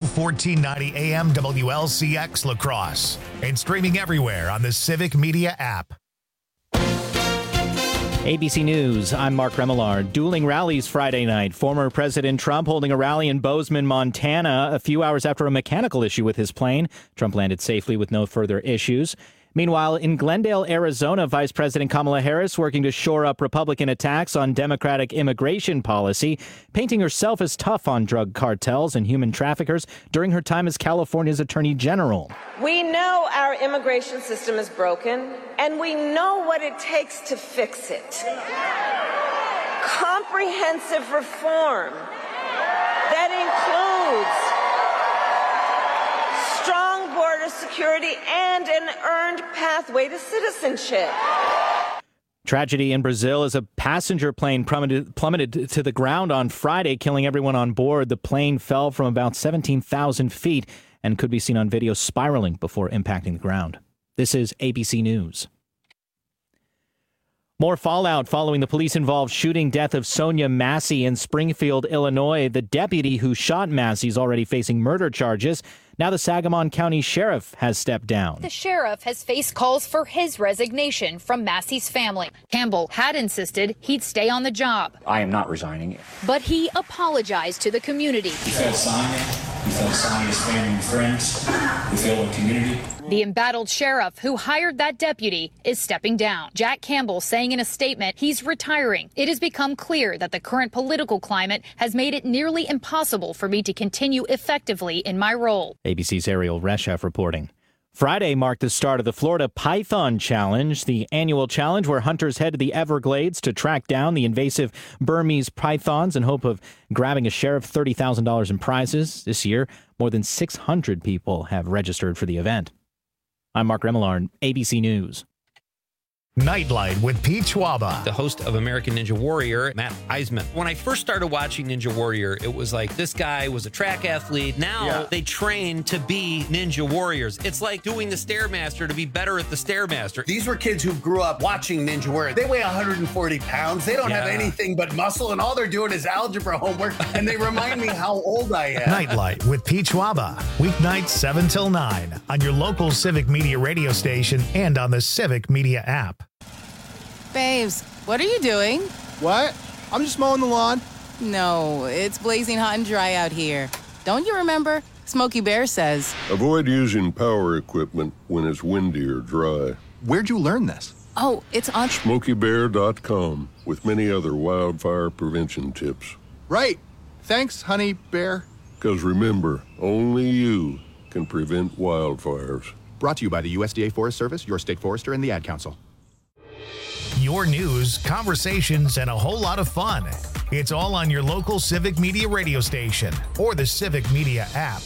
1490 AM WLCX La Crosse and streaming everywhere on the Civic Media app. ABC News, I'm Mark Remillard. Dueling rallies Friday night. Former President Trump holding a rally in Bozeman, Montana, a few hours after a mechanical issue with his plane. Trump landed safely with no further issues. Meanwhile, in Glendale, Arizona, Vice President Kamala Harris working to shore up Republican attacks on Democratic immigration policy, painting herself as tough on drug cartels and human traffickers during her time as California's Attorney General. We know our immigration system is broken, and we know what it takes to fix it. Comprehensive reform that includes strong border security and an earned pathway to citizenship. Tragedy in Brazil as a passenger plane plummeted to the ground on Friday, killing everyone on board. The plane fell from about 17,000 feet and could be seen on video spiraling before impacting the ground. This is ABC News. More fallout following the police-involved shooting death of Sonia Massey in Springfield, Illinois. The deputy who shot Massey is already facing murder charges. Now the Sangamon County Sheriff has stepped down. The sheriff has faced calls for his resignation from Massey's family. Campbell had insisted he'd stay on the job. I am not resigning. But he apologized to the community. We felt Sonia. We felt Sonia's family and friends. We felt the community. The embattled sheriff who hired that deputy is stepping down. Jack Campbell saying in a statement he's retiring. It has become clear that the current political climate has made it nearly impossible for me to continue effectively in my role. ABC's Ariel Reshef reporting. Friday marked the start of the Florida Python Challenge, the annual challenge where hunters head to the Everglades to track down the invasive Burmese pythons in hope of grabbing a share of $30,000 in prizes. This year, more than 600 people have registered for the event. I'm Mark Remillard, ABC News. Nightlight with Pete Schwaba. The host of American Ninja Warrior, Matt Eisman. When I first started watching Ninja Warrior, it was like this guy was a track athlete. Now they train to be Ninja Warriors. It's like doing the Stairmaster to be better at the Stairmaster. These were kids who grew up watching Ninja Warrior. They weigh 140 pounds. They don't have anything but muscle, and all they're doing is algebra homework, and they remind me how old I am. Nightlight with Pete Schwaba. Weeknights 7 till 9 on your local Civic Media radio station and on the Civic Media app. Babes, what are you doing? What? I'm just mowing the lawn. No, it's blazing hot and dry out here. Don't you remember? Smokey Bear says. Avoid using power equipment when it's windy or dry. Where'd you learn this? Oh, it's on SmokeyBear.com with many other wildfire prevention tips. Right. Thanks, Honey Bear. Because remember, only you can prevent wildfires. Brought to you by the USDA Forest Service, your state forester, and the Ad Council. Your news, conversations, and a whole lot of fun. It's all on your local Civic Media radio station or the Civic Media app.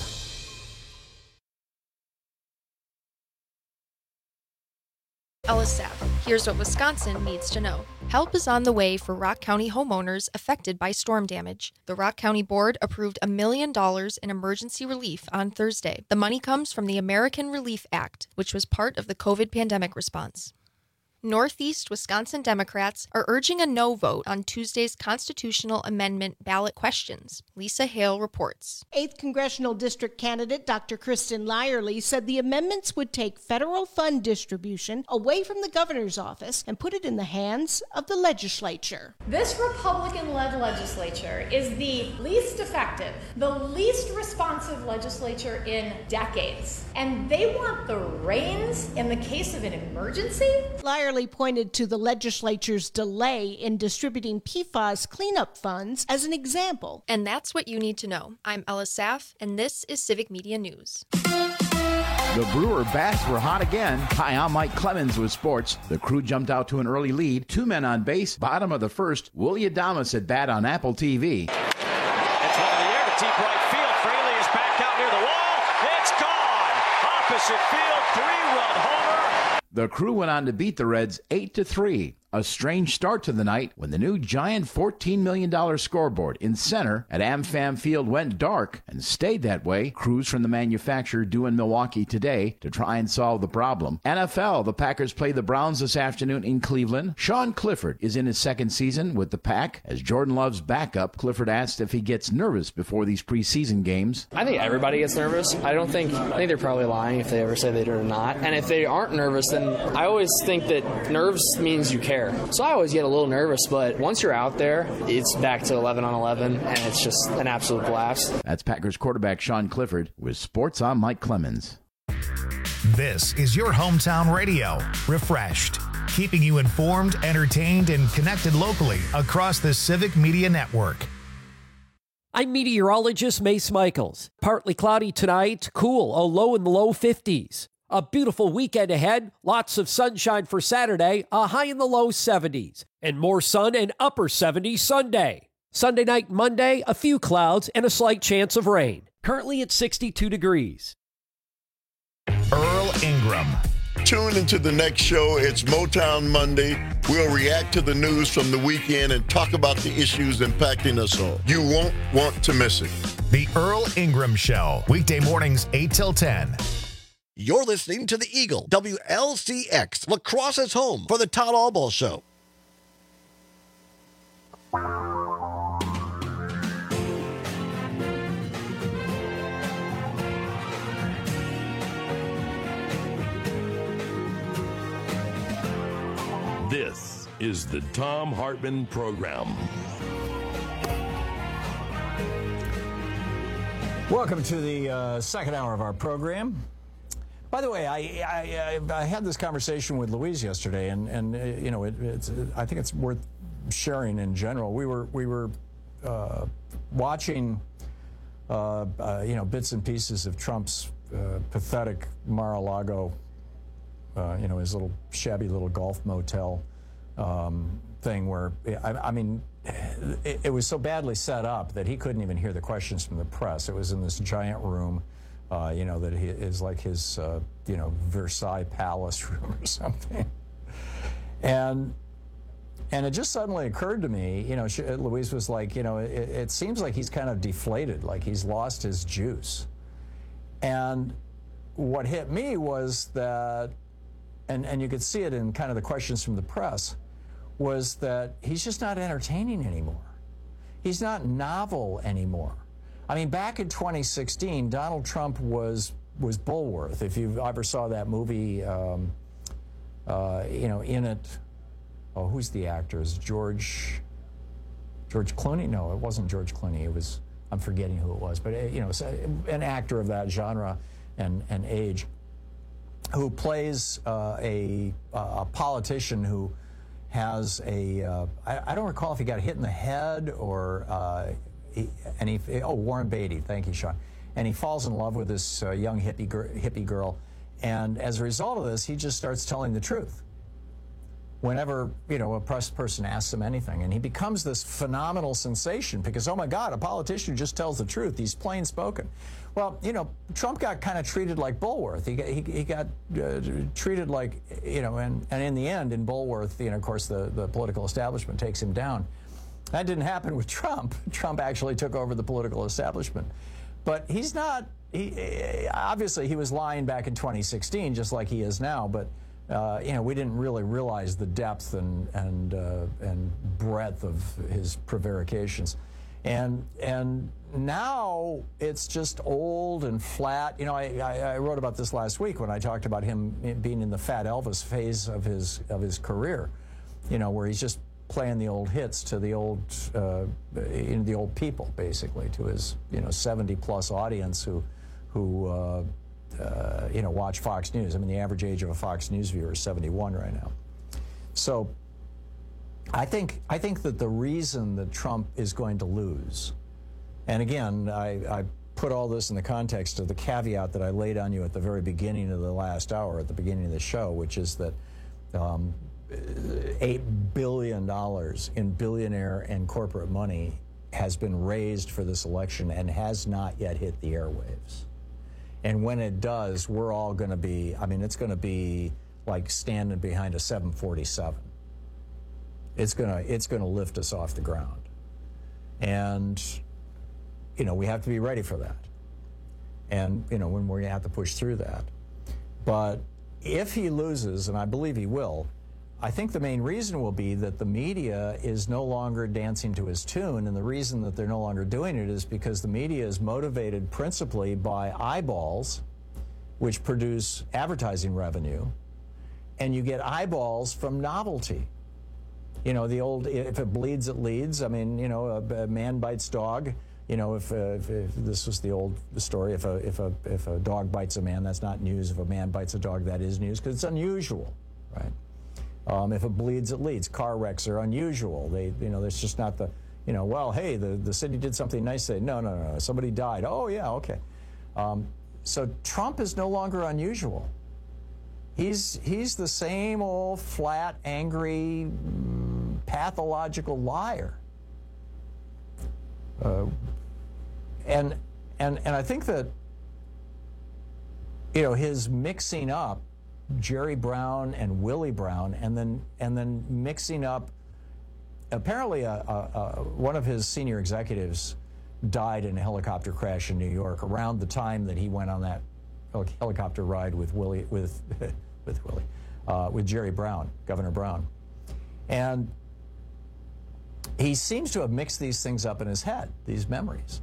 Ellis Sapp. Here's what Wisconsin needs to know. Help is on the way for Rock County homeowners affected by storm damage. The Rock County Board approved $1 million in emergency relief on Thursday. The money comes from the American Relief Act, which was part of the COVID pandemic response. Northeast Wisconsin Democrats are urging a no vote on Tuesday's constitutional amendment ballot questions. Lisa Hale reports. 8th Congressional District candidate Dr. Kristen Lyerly said the amendments would take federal fund distribution away from the governor's office and put it in the hands of the legislature. This Republican-led legislature is the least effective, the least responsive legislature in decades. And they want the reins in the case of an emergency? Lyerly pointed to the legislature's delay in distributing PFAS cleanup funds as an example. And that's what you need to know. I'm Ella Saff, and this is Civic Media News. The Brewer Bats were hot again. Hi, I'm Mike Clemens with sports. The Crew jumped out to an early lead. 2 men on base. Bottom of the first. Willie Adames at bat on Apple TV. It's one in the air to deep right field. Fraley is back out near the wall. It's gone. Opposite field, 3-run homer. The Crew went on to beat the Reds 8-3. A strange start to the night when the new giant $14 million scoreboard in center at AmFam Field went dark and stayed that way. Crews from the manufacturer due in Milwaukee today to try and solve the problem. NFL, the Packers play the Browns this afternoon in Cleveland. Sean Clifford is in his second season with the Pack. As Jordan Love's backup, Clifford asked if he gets nervous before these preseason games. I think everybody gets nervous. I think they're probably lying if they ever say they do or not. And if they aren't nervous, then I always think that nerves means you care. So I always get a little nervous, but once you're out there, it's back to 11 on 11, and it's just an absolute blast. That's Packers quarterback Sean Clifford with Sports. I'm Mike Clemens. This is your hometown radio, Refreshed, keeping you informed, entertained, and connected locally across the Civic Media Network. I'm meteorologist Mace Michaels. Partly cloudy tonight, cool, a low in the low 50s. A beautiful weekend ahead, lots of sunshine for Saturday, a high in the low 70s, and more sun and upper 70s Sunday. Sunday night and Monday, a few clouds and a slight chance of rain. Currently at 62 degrees. Earl Ingram. Tune into the next show. It's Motown Monday. We'll react to the news from the weekend and talk about the issues impacting us all. You won't want to miss it. The Earl Ingram Show, weekday mornings 8 till 10. You're listening to the Eagle, WLCX, La Crosse's home for the Todd Albaugh Show. This is the Thom Hartmann Program. Welcome to the second hour of our program. By the way, I had this conversation with Louise yesterday, and you know, I think it's worth sharing in general. We were watching you know, bits and pieces of Trump's pathetic Mar-a-Lago, you know, his little shabby little golf motel thing, where I mean, it was so badly set up that he couldn't even hear the questions from the press. It was in this giant room. You know, that he is like his, you know, Versailles Palace room or something. And it just suddenly occurred to me, you know, Louise was like, you know, it seems like he's kind of deflated, like he's lost his juice. And what hit me was that, and you could see it in kind of the questions from the press, was that he's just not entertaining anymore. He's not novel anymore. I mean, back in 2016, Donald Trump was Bulworth. If you ever saw that movie, you know, in it, oh, who's the actor? Is George Clooney? No, it wasn't George Clooney. It was, I'm forgetting who it was, but you know, an actor of that genre and age, who plays a politician who has a, I don't recall if he got hit in the head or. Warren Beatty, thank you, Sean. And he falls in love with this young hippie girl, and as a result of this, he just starts telling the truth whenever, you know, a press person asks him anything, and he becomes this phenomenal sensation because, oh my God, a politician who just tells the truth. He's plain spoken. Well, you know, Trump got kind of treated like Bulworth. He got treated like, you know, and in the end, in Bulworth, you know, of course, the political establishment takes him down. That didn't happen with Trump. Trump actually took over the political establishment. But he's not, obviously he was lying back in 2016, just like he is now, but you know, we didn't really realize the depth and breadth of his prevarications. And now it's just old and flat. You know, I wrote about this last week when I talked about him being in the Fat Elvis phase of his career, you know, where he's just playing the old hits to the old the old people, basically, to his, you know, 70-plus audience who you know, watch Fox News. I mean, the average age of a Fox News viewer is 71 right now. So I think that the reason that Trump is going to lose, and again, I put all this in the context of the caveat that I laid on you at the very beginning of the last hour, at the beginning of the show, which is that $8 billion in billionaire and corporate money has been raised for this election and has not yet hit the airwaves. And when it does, we're all going to be, I mean, it's going to be like standing behind a 747. It's gonna lift us off the ground. And, we have to be ready for that. And, when we're going to have to push through that. But if he loses, and I believe he will, I think the main reason will be that the media is no longer dancing to his tune. And the reason that they're no longer doing it is because the media is motivated principally by eyeballs, which produce advertising revenue. And you get eyeballs from novelty. The old, if it bleeds, it leads. I mean, a man bites dog. If this was the old story, if a dog bites a man, that's not news. If a man bites a dog, that is news because it's unusual, right? If it bleeds, it leads. Car wrecks are unusual. There's just not the, well, hey, the city did something nice today. No, somebody died. Oh, yeah, okay. So Trump is no longer unusual. He's the same old flat, angry, pathological liar. And I think that his mixing up Jerry Brown and Willie Brown, and then mixing up, apparently one of his senior executives died in a helicopter crash in New York around the time that he went on that helicopter ride with Jerry Brown, Governor Brown. And he seems to have mixed these things up in his head, these memories.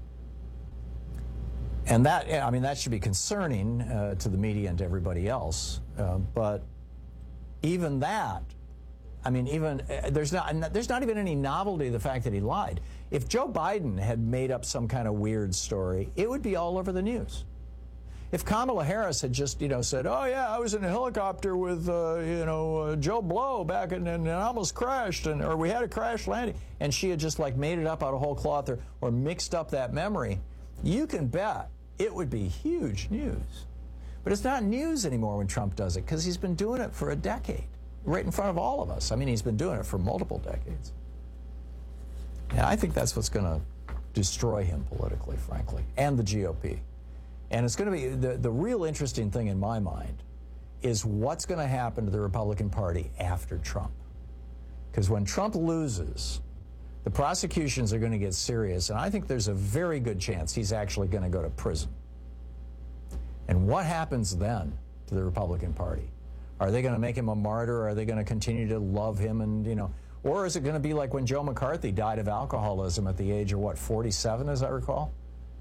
And that should be concerning to the media and to everybody else. But even that, there's not even any novelty of the fact that he lied. If Joe Biden had made up some kind of weird story, it would be all over the news. If Kamala Harris had just, said, oh, yeah, I was in a helicopter with, Joe Blow back and I almost crashed, or we had a crash landing, and she had just made it up out of whole cloth or mixed up that memory, you can bet it would be huge news. But it's not news anymore when Trump does it because he's been doing it for a decade, right in front of all of us. He's been doing it for multiple decades. And I think that's what's going to destroy him politically, frankly, and the GOP. And it's going to be the real interesting thing in my mind is what's going to happen to the Republican Party after Trump. Because when Trump loses, the prosecutions are going to get serious, and I think there's a very good chance he's actually going to go to prison. And what happens then to the Republican Party? Are they going to make him a martyr? Are they going to continue to love him? And, or is it going to be like when Joe McCarthy died of alcoholism at the age of, 47, as I recall?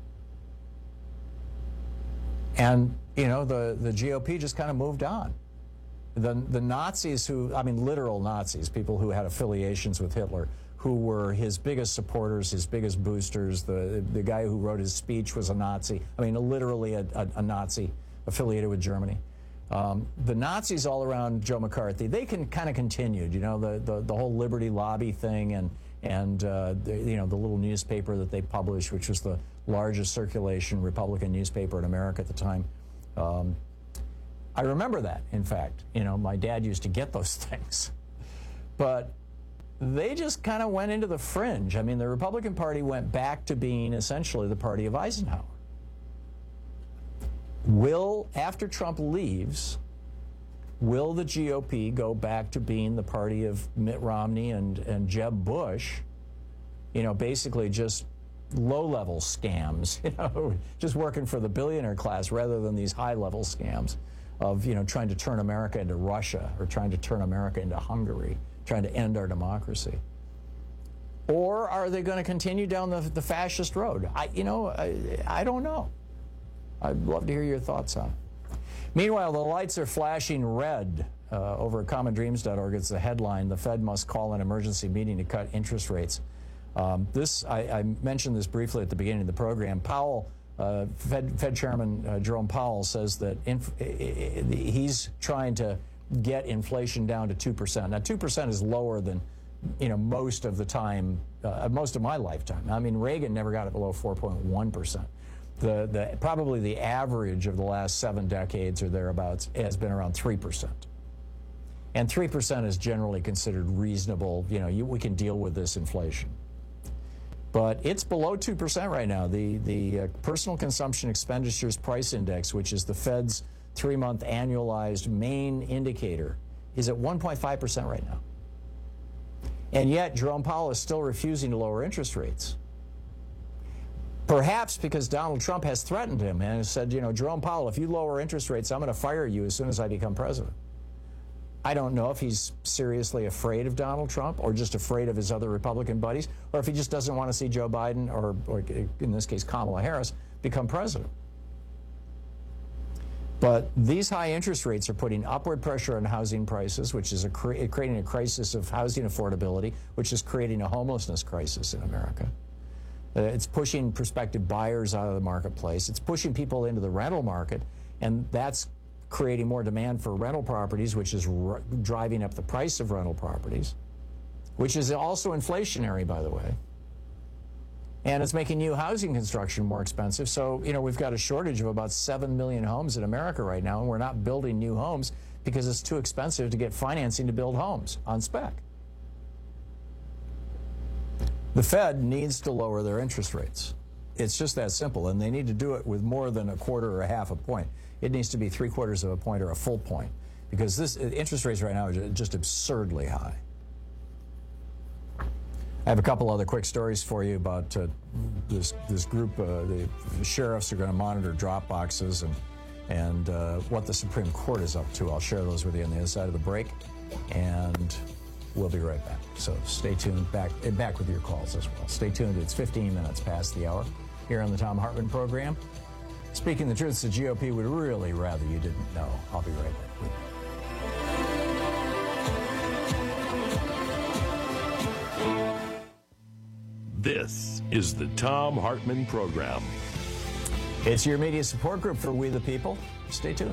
And, the GOP just kind of moved on. The Nazis literal Nazis, people who had affiliations with Hitler, who were his biggest supporters, his biggest boosters. The guy who wrote his speech was a Nazi. Literally a Nazi affiliated with Germany. The Nazis all around Joe McCarthy, they can kind of continued, the whole Liberty Lobby thing and the little newspaper that they published, which was the largest circulation Republican newspaper in America at the time. I remember that, in fact. My dad used to get those things. But they just kind of went into the fringe. The Republican Party went back to being essentially the party of Eisenhower. After Trump leaves, will the GOP go back to being the party of Mitt Romney and Jeb Bush? Basically just low-level scams, just working for the billionaire class rather than these high-level scams of, trying to turn America into Russia or trying to turn America into Hungary, trying to end our democracy. Or are they going to continue down the fascist road? I don't know. I'd love to hear your thoughts on it. Meanwhile, the lights are flashing red over at commondreams.org. It's the headline, the Fed must call an emergency meeting to cut interest rates. I mentioned this briefly at the beginning of the program. Fed Chairman Jerome Powell says that he's trying to get inflation down to 2%. Now, 2% is lower than, most of the time, most of my lifetime. Reagan never got it below 4.1%. Probably the average of the last 7 decades or thereabouts has been around 3%. And 3% is generally considered reasonable. We can deal with this inflation. But it's below 2% right now. The Personal Consumption Expenditures Price Index, which is the Fed's 3-month annualized main indicator, is at 1.5% right now. And yet, Jerome Powell is still refusing to lower interest rates. Perhaps because Donald Trump has threatened him and has said, Jerome Powell, if you lower interest rates, I'm going to fire you as soon as I become president. I don't know if he's seriously afraid of Donald Trump or just afraid of his other Republican buddies, or if he just doesn't want to see Joe Biden or in this case, Kamala Harris, become president. But these high interest rates are putting upward pressure on housing prices, which is creating a crisis of housing affordability, which is creating a homelessness crisis in America. It's pushing prospective buyers out of the marketplace. It's pushing people into the rental market, and that's creating more demand for rental properties, which is driving up the price of rental properties, which is also inflationary, by the way. And it's making new housing construction more expensive. So, we've got a shortage of about 7 million homes in America right now, and we're not building new homes because it's too expensive to get financing to build homes on spec. The Fed needs to lower their interest rates. It's just that simple, and they need to do it with more than a quarter or a half a point. It needs to be 3/4 of a point or a full point, because this interest rates right now are just absurdly high. I have a couple other quick stories for you about this group. The sheriffs are going to monitor drop boxes and what the Supreme Court is up to. I'll share those with you on the other side of the break, and we'll be right back. So stay tuned, back with your calls as well. Stay tuned. It's 15 minutes past the hour here on the Thom Hartmann program. Speaking the truth, the GOP would really rather you didn't know. I'll be right back with you. This is the Thom Hartmann program. It's your media support group for We the People. Stay tuned.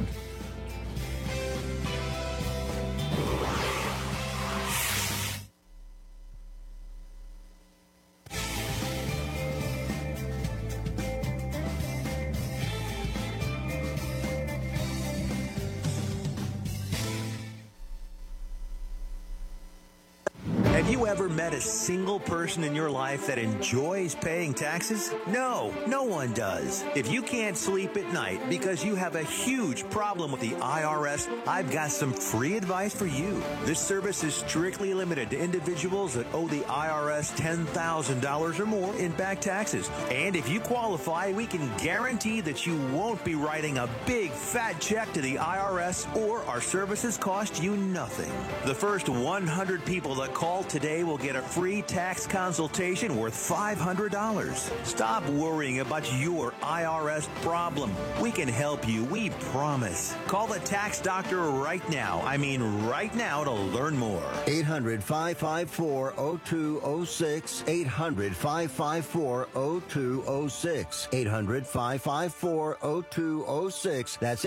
Have you ever met a single person in your life that enjoys paying taxes? No, no one does. If you can't sleep at night because you have a huge problem with the IRS, I've got some free advice for you. This service is strictly limited to individuals that owe the IRS $10,000 or more in back taxes. And if you qualify, we can guarantee that you won't be writing a big fat check to the IRS, or our services cost you nothing. The first 100 people that call today will get a free tax consultation worth $500. Stop worrying about your IRS problem. We can help you, we promise. Call the tax doctor right now. I mean right now, to learn more. 800-554-0206. 800-554-0206. 800-554-0206. That's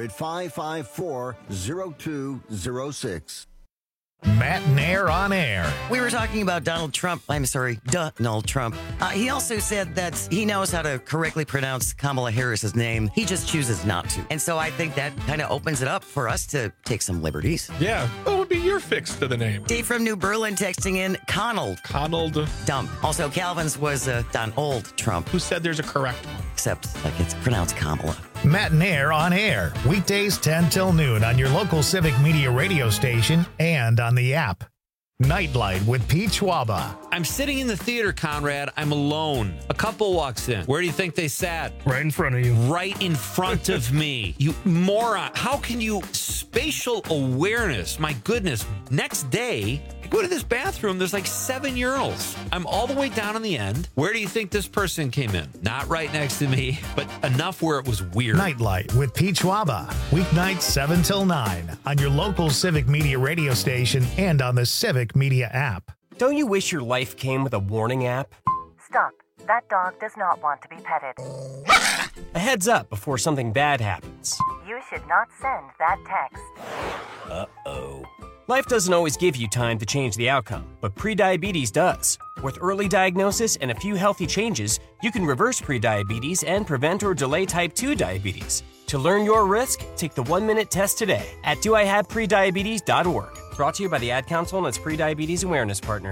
800-554-0206. Matt Nair on air. We were talking about Donald Trump. I'm sorry, Donald Trump. He also said that he knows how to correctly pronounce Kamala Harris's name. He just chooses not to. And so I think that kind of opens it up for us to take some liberties. Yeah. What would be your fix to the name? Dave from New Berlin texting in Conald. Dump. Also, Calvin's was Donald Trump. Who said there's a correct one? Except like it's pronounced Kamala. Matt Nair on air. Weekdays 10 till noon on your local Civic Media radio station and on the app. Nightlight with Pete Schwaba. I'm sitting in the theater, Conrad. I'm alone. A couple walks in. Where do you think they sat? Right in front of you. Right in front of me. You moron. How can you... Spatial awareness. My goodness. Next day, I go to this bathroom. There's like 7 urinals. I'm all the way down on the end. Where do you think this person came in? Not right next to me, but enough where it was weird. Nightlight with Pete Schwaba. Weeknights 7 till 9 on your local Civic Media radio station and on the Civic Media app. Don't you wish your life came with a warning app? Stop. That dog does not want to be petted. A heads up before something bad happens. You should not send that text. Uh-oh. Life doesn't always give you time to change the outcome, but prediabetes does. With early diagnosis and a few healthy changes, you can reverse prediabetes and prevent or delay type 2 diabetes. To learn your risk, take the 1-minute test today at doihaveprediabetes.org. Brought to you by the Ad Council and its Prediabetes Awareness Partners.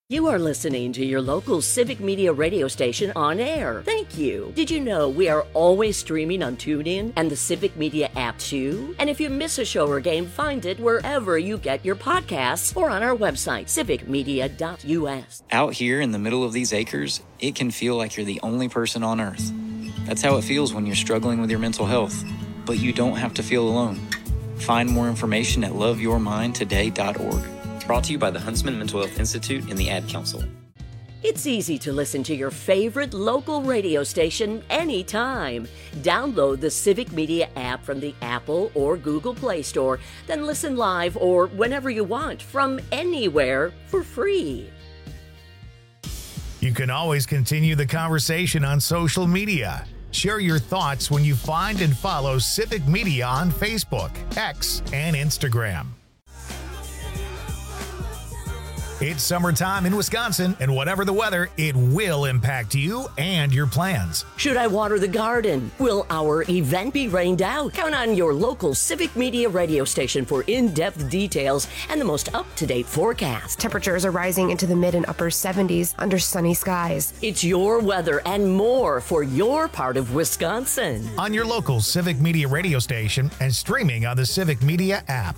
You are listening to your local Civic Media radio station on air. Thank you. Did you know we are always streaming on TuneIn and the Civic Media app too? And if you miss a show or game, find it wherever you get your podcasts or on our website, civicmedia.us. Out here in the middle of these acres, it can feel like you're the only person on Earth. That's how it feels when you're struggling with your mental health. But you don't have to feel alone. Find more information at loveyourmindtoday.org. Brought to you by the Huntsman Mental Health Institute and the Ad Council. It's easy to listen to your favorite local radio station anytime. Download the Civic Media app from the Apple or Google Play Store, then listen live or whenever you want from anywhere for free. You can always continue the conversation on social media. Share your thoughts when you find and follow Civic Media on Facebook, X, and Instagram. It's summertime in Wisconsin, and whatever the weather, it will impact you and your plans. Should I water the garden? Will our event be rained out? Count on your local Civic Media radio station for in-depth details and the most up-to-date forecast. Temperatures are rising into the mid and upper 70s under sunny skies. It's your weather and more for your part of Wisconsin. On your local Civic Media radio station and streaming on the Civic Media app.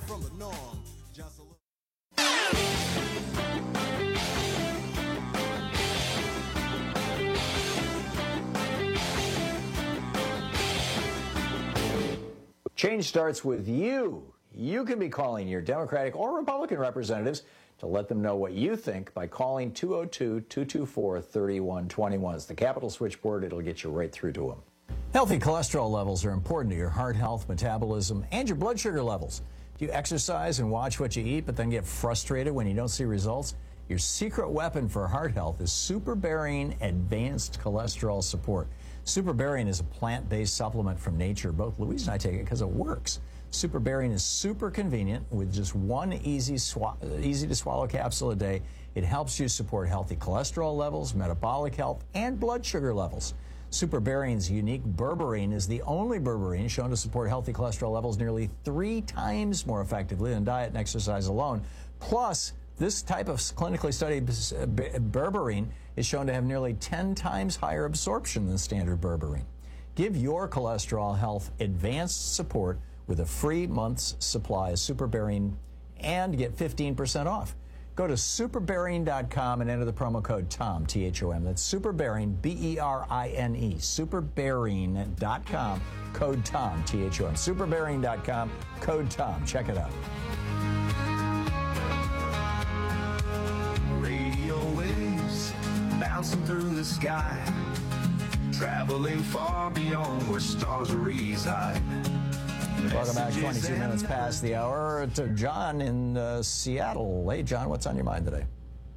Change starts with you. You can be calling your Democratic or Republican representatives to let them know what you think by calling 202-224-3121. It's the Capitol switchboard. It'll get you right through to them. Healthy cholesterol levels are important to your heart health, metabolism, and your blood sugar levels. Do you exercise and watch what you eat, but then get frustrated when you don't see results? Your secret weapon for heart health is SuperBarian Advanced Cholesterol Support. SuperBarian is a plant-based supplement from nature. Both Louise and I take it because it works. SuperBarian is super convenient with just one easy-to-swallow capsule a day. It helps you support healthy cholesterol levels, metabolic health, and blood sugar levels. SuperBarian's unique berberine is the only berberine shown to support healthy cholesterol levels nearly 3 times more effectively than diet and exercise alone. Plus, this type of clinically studied berberine is shown to have nearly 10 times higher absorption than standard berberine. Give your cholesterol health advanced support with a free month's supply of SuperBarian and get 15% off. Go to superbarian.com and enter the promo code TOM, T-H-O-M. That's SuperBarian, B-E-R-I-N-E, superbarian.com, code TOM, T-H-O-M. Superbarian.com, code TOM. Check it out. Bouncing through the sky, traveling far beyond where stars reside. Welcome back. 22 minutes past the hour to John in Seattle. Hey, John, what's on your mind today?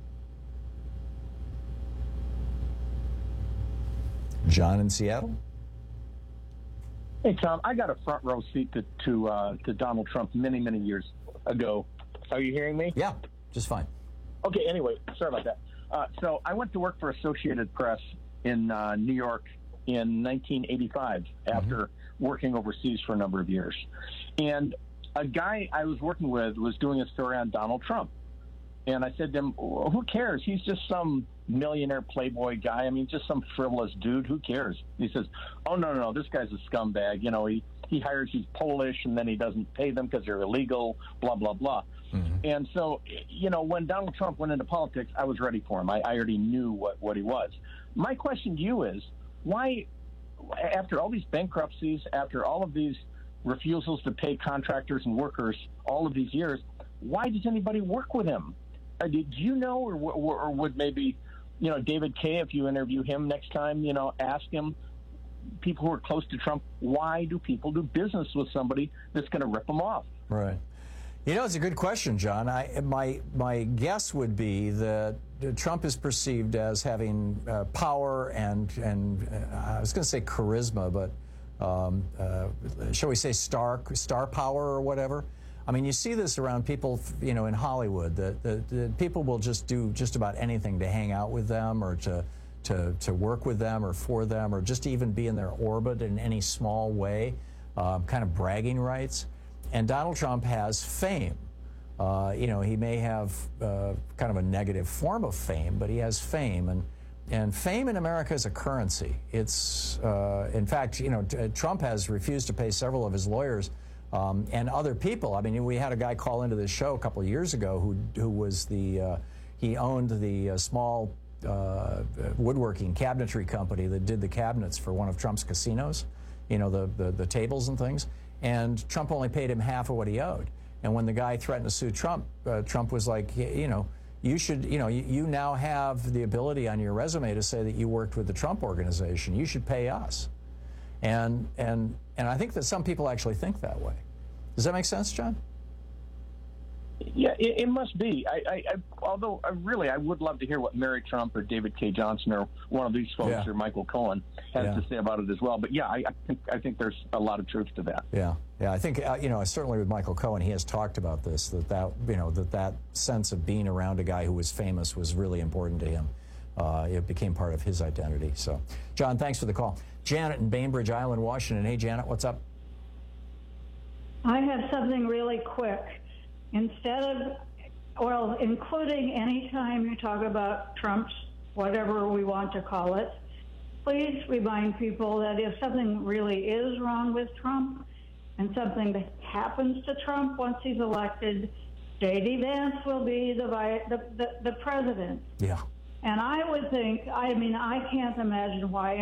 John in Seattle? Hey, Tom, I got a front row seat to Donald Trump many, many years ago. Are you hearing me? Yeah, just fine. Okay, anyway, sorry about that. So I went to work for Associated Press in New York in 1985 after working overseas for a number of years. And a guy I was working with was doing a story on Donald Trump. And I said to him, well, who cares? He's just some millionaire playboy guy. I mean, just some frivolous dude. Who cares? He says, oh, no, this guy's a scumbag. You know, he hires these Polish and then he doesn't pay them because they're illegal, blah, blah, blah. And so, you know, when Donald Trump went into politics, I was ready for him. I already knew what he was. My question to you is, why, after all these bankruptcies, after all of these refusals to pay contractors and workers all of these years, why does anybody work with him? Did you know, or would maybe, you know, David Kaye, if you interview him next time, you know, ask him, people who are close to Trump, why do people do business with somebody that's going to rip them off? Right. You know, it's a good question, John. My guess would be that Trump is perceived as having power and I was going to say charisma, but shall we say star power or whatever? I mean, you see this around people, you know, in Hollywood, that people will just do just about anything to hang out with them or to work with them or for them or just even be in their orbit in any small way, kind of bragging rights. And Donald Trump has fame He may have kind of a negative form of fame, but he has fame, and fame in America is a currency. It's, in fact, Trump has refused to pay several of his lawyers and other people. I mean, we had a guy call into this show a couple of years ago who was he owned the small woodworking cabinetry company that did the cabinets for one of Trump's casinos, the tables and things. And Trump only paid him half of what he owed. And when the guy threatened to sue Trump, Trump was like, you should, you now have the ability on your resume to say that you worked with the Trump organization. You should pay us. And I think that some people actually think that way. Does that make sense, John? Yeah, it must be. Although I would love to hear what Mary Trump or David K. Johnson or one of these folks or Michael Cohen has to say about it as well. But yeah, I think there's a lot of truth to that. Yeah. I think certainly with Michael Cohen, he has talked about this, that sense of being around a guy who was famous was really important to him. It became part of his identity. So, John, thanks for the call. Janet in Bainbridge Island, Washington. Hey, Janet, what's up? I have something really quick. Including any time you talk about Trump's, whatever we want to call it, please remind people that if something really is wrong with Trump and something that happens to Trump once he's elected, J.D. Vance will be the president. Yeah. And I would think, I can't imagine why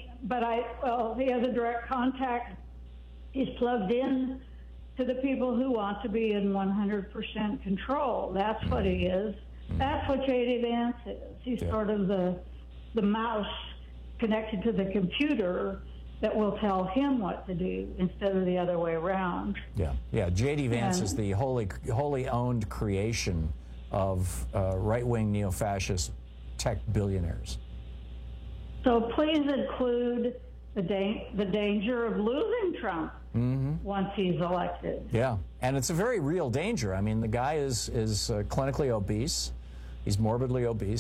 he has a direct contact. He's plugged in to the people who want to be in 100% control. That's what he is. That's what J.D. Vance is. He's sort of the mouse connected to the computer that will tell him what to do instead of the other way around. Yeah. J.D. Vance is the wholly owned creation of right-wing neo-fascist tech billionaires. So please include the danger of losing Trump once he's elected. Yeah, and it's a very real danger. I mean, the guy is clinically obese. He's morbidly obese.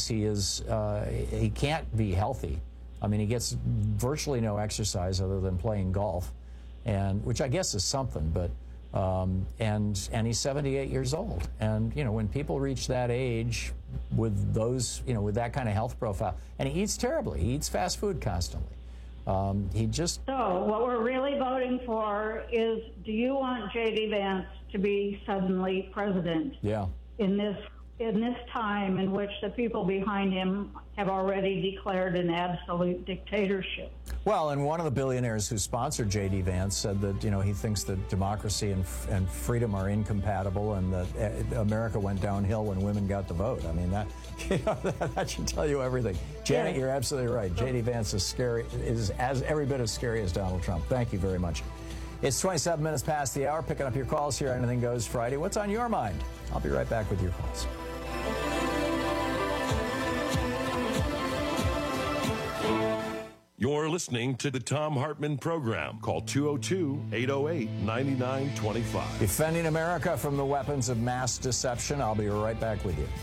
He can't be healthy. I mean, he gets virtually no exercise other than playing golf, which I guess is something. But and he's 78 years old. And when people reach that age with with that kind of health profile, and he eats terribly. He eats fast food constantly. So what we're really voting for is, do you want J.D. Vance to be suddenly president? Yeah. In this time in which the people behind him have already declared an absolute dictatorship. Well, and one of the billionaires who sponsored J.D. Vance said that, he thinks that democracy and freedom are incompatible, and that America went downhill when women got the vote. I mean, that should tell you everything. Janet, You're absolutely right. J.D. Vance is every bit as scary as Donald Trump. Thank you very much. It's 27 minutes past the hour. Picking up your calls here on Anything Goes Friday. What's on your mind? I'll be right back with your calls. You're listening to the Thom Hartmann Program. Call 202-808-9925. Defending America from the weapons of mass deception. I'll be right back with you.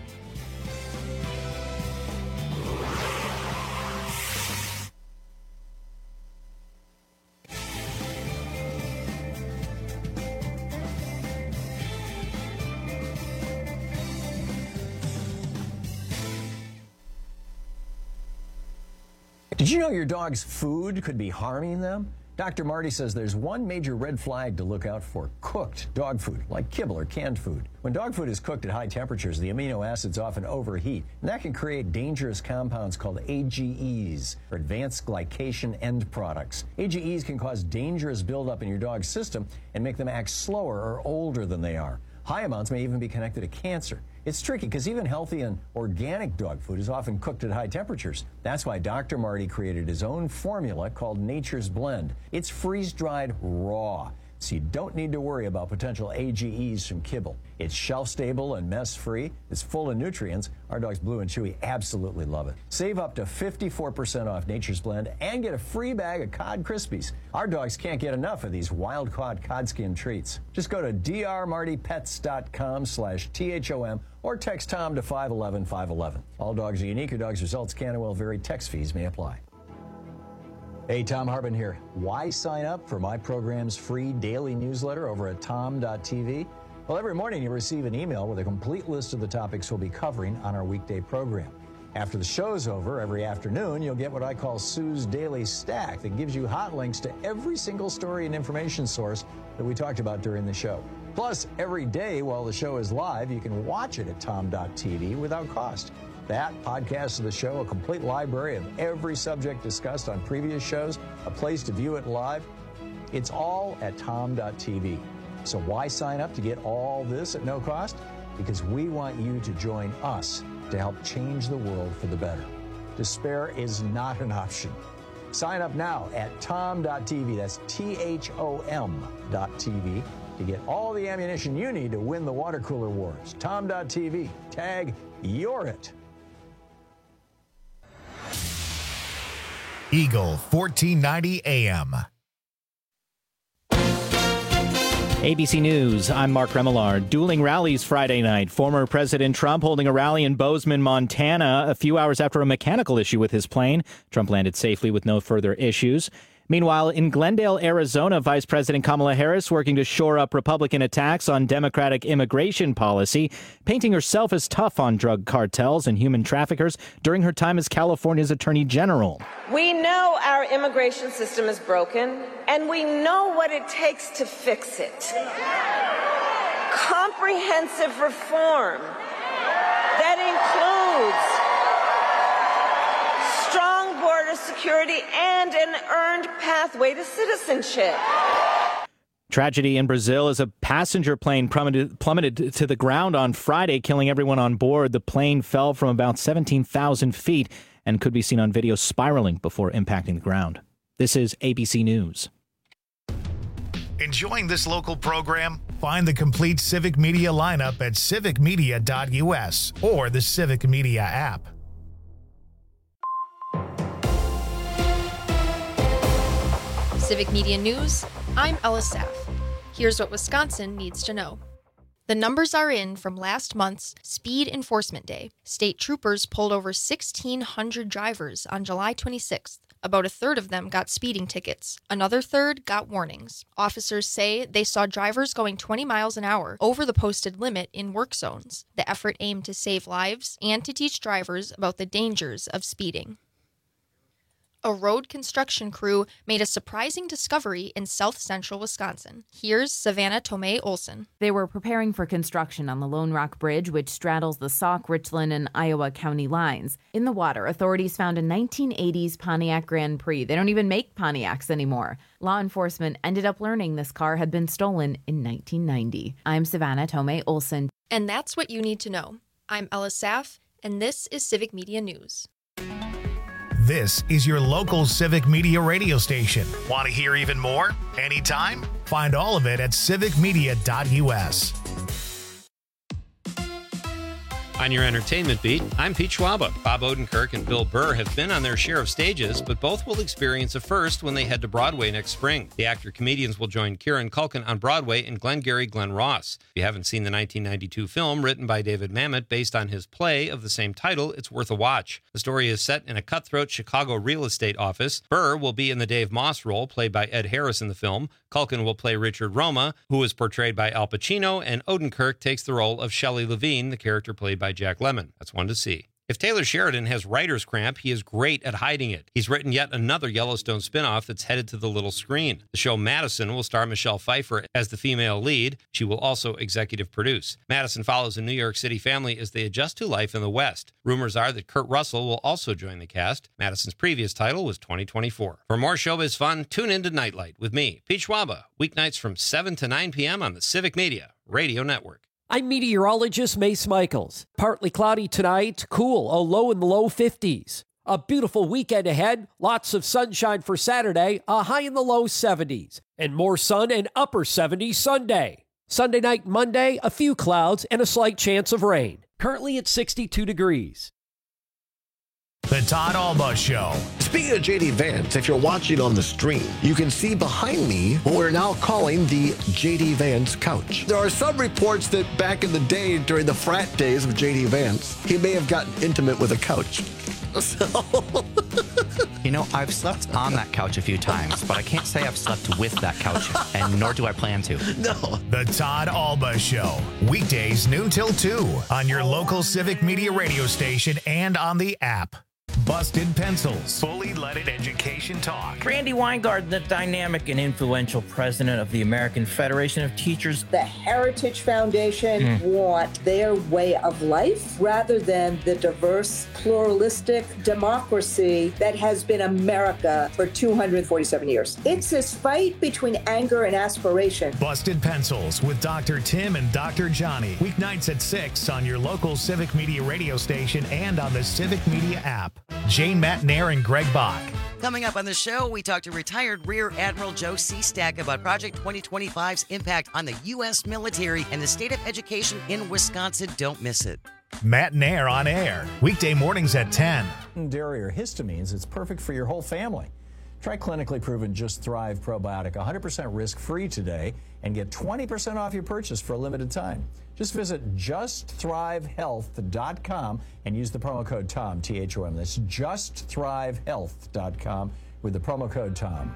Did you know your dog's food could be harming them? Dr. Marty says there's one major red flag to look out for: cooked dog food, like kibble or canned food. When dog food is cooked at high temperatures, the amino acids often overheat, and that can create dangerous compounds called AGEs, or advanced glycation end products. AGEs can cause dangerous buildup in your dog's system and make them act slower or older than they are. High amounts may even be connected to cancer. It's tricky because even healthy and organic dog food is often cooked at high temperatures. That's why Dr. Marty created his own formula called Nature's Blend. It's freeze-dried raw, so you don't need to worry about potential AGEs from kibble. It's shelf-stable and mess-free. It's full of nutrients. Our dogs Blue and Chewy absolutely love it. Save up to 54% off Nature's Blend and get a free bag of Cod Krispies. Our dogs can't get enough of these wild-caught cod skin treats. Just go to drmartypets.com/THOM or text Tom to 511-511. All dogs are unique. Your dog's results can and will vary. Text fees may apply. Hey, Thom Hartmann here. Why sign up for my program's free daily newsletter over at tom.tv? Well, every morning you'll receive an email with a complete list of the topics we'll be covering on our weekday program. After the show's over, every afternoon, you'll get what I call Sue's Daily Stack that gives you hot links to every single story and information source that we talked about during the show. Plus, every day while the show is live, you can watch it at tom.tv without cost. That, podcasts of the show, a complete library of every subject discussed on previous shows, a place to view it live. It's all at tom.tv. So why sign up to get all this at no cost? Because we want you to join us to help change the world for the better. Despair is not an option. Sign up now at tom.tv. That's THOM.tv to get all the ammunition you need to win the water cooler wars. Tom.tv. Tag You're It. Eagle 1490 AM. ABC News, I'm Mark Remillard. Dueling rallies Friday night. Former President Trump holding a rally in Bozeman, Montana, a few hours after a mechanical issue with his plane. Trump landed safely with no further issues. Meanwhile, in Glendale, Arizona, Vice President Kamala Harris working to shore up Republican attacks on Democratic immigration policy, painting herself as tough on drug cartels and human traffickers during her time as California's Attorney General. We know our immigration system is broken, and we know what it takes to fix it. Comprehensive reform that includes strong border security and an earned pathway to citizenship. Tragedy in Brazil as a passenger plane plummeted to the ground on Friday, killing everyone on board. The plane fell from about 17,000 feet and could be seen on video spiraling before impacting the ground. This is ABC News. Enjoying this local program? Find the complete Civic Media lineup at civicmedia.us or the Civic Media app. Civic Media News, I'm Ella Saff. Here's what Wisconsin needs to know. The numbers are in from last month's Speed Enforcement Day. State troopers pulled over 1,600 drivers on July 26th. About a third of them got speeding tickets. Another third got warnings. Officers say they saw drivers going 20 miles an hour over the posted limit in work zones. The effort aimed to save lives and to teach drivers about the dangers of speeding. A road construction crew made a surprising discovery in south-central Wisconsin. Here's Savannah Tomei Olson. They were preparing for construction on the Lone Rock Bridge, which straddles the Sauk, Richland, and Iowa county lines. In the water, authorities found a 1980s Pontiac Grand Prix. They don't even make Pontiacs anymore. Law enforcement ended up learning this car had been stolen in 1990. I'm Savannah Tomei Olson. And that's what you need to know. I'm Ella Saff, and this is Civic Media News. This is your local Civic Media radio station. Want to hear even more? Anytime? Find all of it at civicmedia.us. On your entertainment beat, I'm Pete Schwaba. Bob Odenkirk and Bill Burr have been on their share of stages, but both will experience a first when they head to Broadway next spring. The actor-comedians will join Kieran Culkin on Broadway in Glengarry Glen Ross. If you haven't seen the 1992 film written by David Mamet based on his play of the same title, it's worth a watch. The story is set in a cutthroat Chicago real estate office. Burr will be in the Dave Moss role, played by Ed Harris in the film. Culkin will play Richard Roma, who is portrayed by Al Pacino, and Odenkirk takes the role of Shelley Levine, the character played by Jack Lemmon. That's one to see. If Taylor Sheridan has writer's cramp, he is great at hiding it. He's written yet another Yellowstone spinoff that's headed to the little screen. The show Madison will star Michelle Pfeiffer as the female lead. She will also executive produce. Madison follows a New York City family as they adjust to life in the West. Rumors are that Kurt Russell will also join the cast. Madison's previous title was 2024. For more showbiz fun, tune in to Nightlight with me, Pete Schwaba, weeknights from 7 to 9 p.m. on the Civic Media Radio Network. I'm meteorologist Mace Michaels. Partly cloudy tonight, cool, a low in the low 50s. A beautiful weekend ahead, lots of sunshine for Saturday, a high in the low 70s. And more sun and upper 70s Sunday. Sunday night and Monday, a few clouds and a slight chance of rain. Currently at 62 degrees. The Todd Alba Show. Speaking of J.D. Vance, if you're watching on the stream, you can see behind me what we're now calling the J.D. Vance couch. There are some reports that back in the day, during the frat days of J.D. Vance, he may have gotten intimate with a couch. So You know, I've slept on that couch a few times, but I can't say I've slept with that couch, and nor do I plan to. No. The Todd Alba Show. Weekdays noon till 2 on your local Civic Media radio station and on the app. Busted Pencils. Fully leaded education talk. Randy Weingarten, the dynamic and influential president of the American Federation of Teachers. The Heritage Foundation want their way of life rather than the diverse, pluralistic democracy that has been America for 247 years. It's this fight between anger and aspiration. Busted Pencils with Dr. Tim and Dr. Johnny. Weeknights at 6 on your local Civic Media radio station and on the Civic Media app. Jane Matnair and Greg Bach. Coming up on the show, we talk to retired Rear Admiral Joe Seastack about Project 2025's impact on the U.S. military and the state of education in Wisconsin. Don't miss it. Matt Nair on air. Weekday mornings at 10. Dairy or histamines, it's perfect for your whole family. Try clinically proven Just Thrive probiotic, 100% risk-free today, and get 20% off your purchase for a limited time. Just visit justthrivehealth.com and use the promo code TOM, T-H-O-M. That's justthrivehealth.com with the promo code TOM.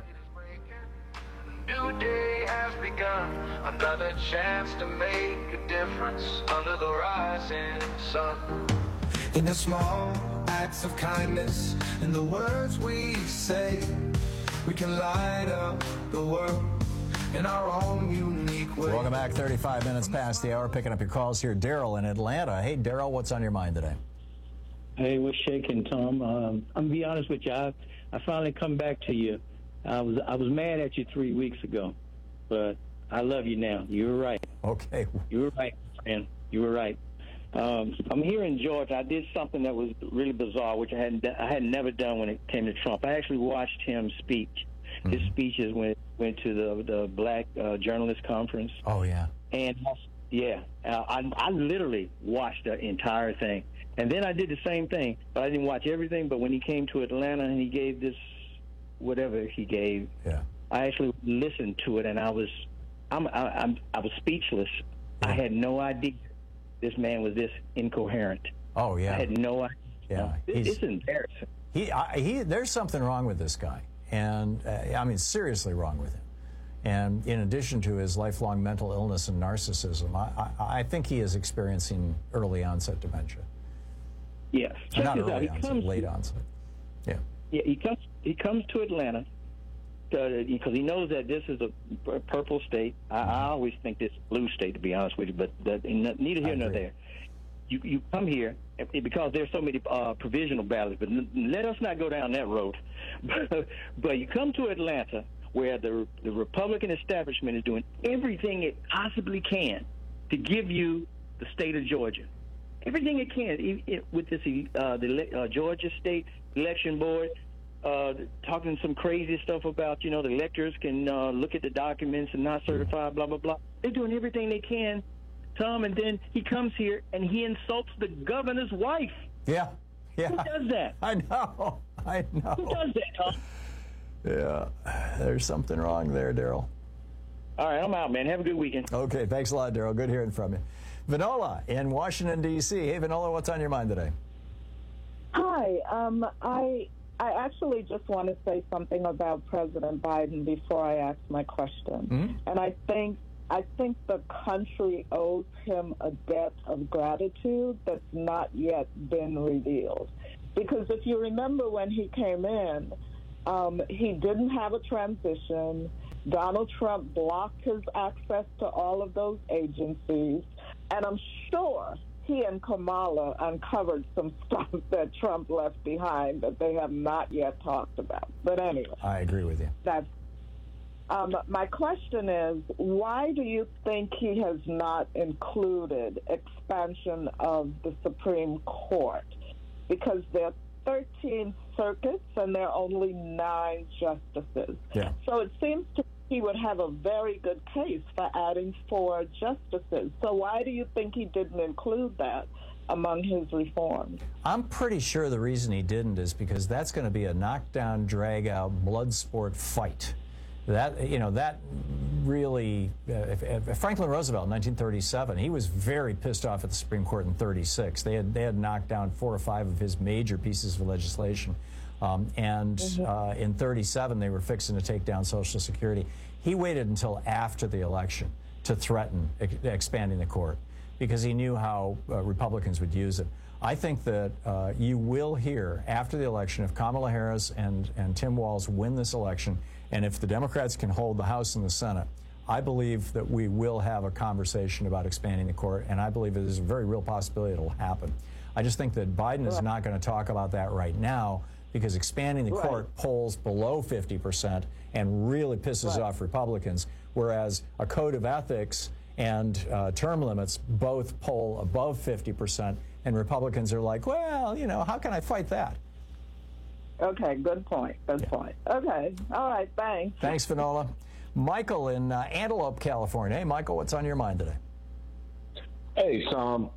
New day has begun, another chance to make a difference under the rising sun. In the small acts of kindness, in the words we say, we can light up the world in our own unique way. Welcome back, 35 minutes past the hour, picking up your calls here. Daryl in Atlanta. Hey, Daryl, what's on your mind today? Hey, what's shaking, Tom? I'm going to be honest with you. I finally come back to you. I was mad at you 3 weeks ago, but I love you now. You were right. Okay. You were right, man. You were right. I'm here in Georgia. I did something that was really bizarre, which I had never done when it came to Trump. I actually watched him speak. His speeches went to the Black Journalist Conference. Oh, yeah. And, I literally watched the entire thing. And then I did the same thing, but I didn't watch everything. But when he came to Atlanta and he gave this, whatever he gave, I actually listened to it, and I was speechless. I had no idea this man was this incoherent. Oh, yeah. I had no idea. Yeah. It's embarrassing. There's something wrong with this guy. And, seriously wrong with him. And in addition to his lifelong mental illness and narcissism, I think he is experiencing early onset dementia. Yes. Not early onset, late onset. Yeah. Yeah, he comes to Atlanta because he knows that this is a purple state. I always think this is a blue state, to be honest with you, but neither here nor there. You come here because there's so many provisional ballots, but let us not go down that road. But you come to Atlanta, where the Republican establishment is doing everything it possibly can to give you the state of Georgia. Everything it can, with this the Georgia State Election Board, talking some crazy stuff about, the electors can look at the documents and not certify, blah, blah, blah. They're doing everything they can, Tom, and then he comes here and he insults the governor's wife. Yeah. Who does that? I know. Who does that, Tom? Yeah. There's something wrong there, Daryl. All right, I'm out, man. Have a good weekend. Okay, thanks a lot, Daryl. Good hearing from you. Vanola in Washington, D.C. Hey, Vanola, what's on your mind today? Hi. I actually just want to say something about President Biden before I ask my question. Mm-hmm. And I think the country owes him a debt of gratitude that's not yet been revealed. Because if you remember when he came in, he didn't have a transition. Donald Trump blocked his access to all of those agencies. And I'm sure he and Kamala uncovered some stuff that Trump left behind that they have not yet talked about. But anyway. I agree with you. That's my question is, why do you think he has not included expansion of the Supreme Court? Because there are 13 circuits and there are only 9 justices. Yeah. So it seems to me he would have a very good case for adding 4 justices. So why do you think he didn't include that among his reforms? I'm pretty sure the reason he didn't is because that's going to be a knockdown, drag-out, blood sport fight. That really, Franklin Roosevelt in 1937, he was very pissed off at the Supreme Court in 36. They had knocked down 4 or 5 of his major pieces of legislation In 37, they were fixing to take down Social Security. He waited until after the election to threaten expanding the court because he knew how Republicans would use it. I think that you will hear after the election, if Kamala Harris and Tim Walz win this election, and if the Democrats can hold the House and the Senate, I believe that we will have a conversation about expanding the court, and I believe it is a very real possibility it'll happen. I just think that Biden is not going to talk about that right now because expanding the court polls below 50% and really pisses off Republicans, whereas a code of ethics and term limits both poll above 50%, and Republicans are like, well, you know, how can I fight that? Okay, good point. Good point. Okay, all right, thanks. Thanks, Finola. Michael in Antelope, California. Hey, Michael, what's on your mind today? Hey, Tom.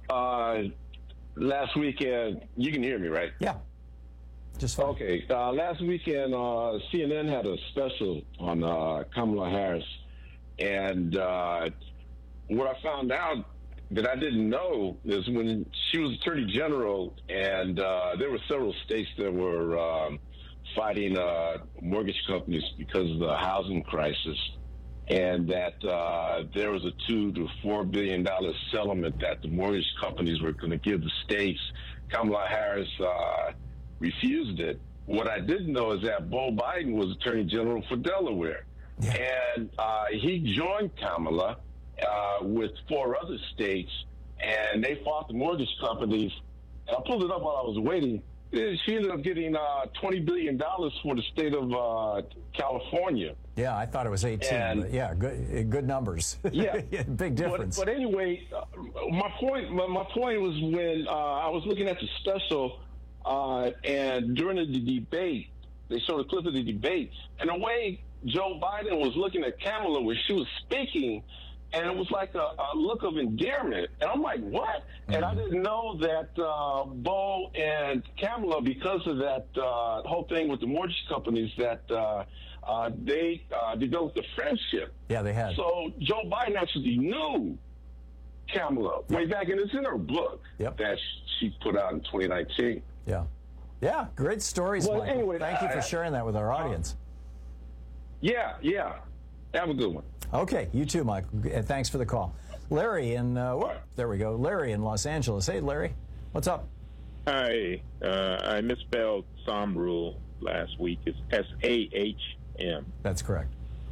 Last weekend, you can hear me, right? Yeah. Just fine. Okay. Last weekend, CNN had a special on Kamala Harris. And what I found out that I didn't know is when she was Attorney General, and there were several states that were fighting mortgage companies because of the housing crisis, and that there was a $2 to $4 billion settlement that the mortgage companies were going to give the states. Kamala Harris refused it. What I didn't know is that Beau Biden was Attorney General for Delaware, and he joined Kamala with 4 other states, and they fought the mortgage companies. And I pulled it up while I was waiting. She ended up getting $20 billion for the state of California. Yeah, I thought it was 18. But yeah, good numbers. Yeah, big difference. But anyway, my point was when I was looking at the special, and during the debate, they showed a clip of the debate, and the way Joe Biden was looking at Kamala when she was speaking, and it was like a look of endearment. And I'm like, what? And I didn't know that Beau and Kamala, because of that whole thing with the mortgage companies, that they developed a friendship. Yeah, they had. So Joe Biden actually knew Kamala way back, and it's in her book that she put out in 2019. Yeah. Yeah, great stories, Well, Michael. anyway, Thank you for sharing that with our audience. Yeah. Have a good one. Okay, you too, Michael. Thanks for the call. Larry in, there we go. Larry in Los Angeles. Hey, Larry, what's up? Hi, I misspelled Samrul last week. It's S-A-H-M. That's correct.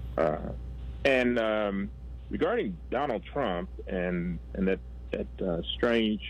And regarding Donald Trump and that strange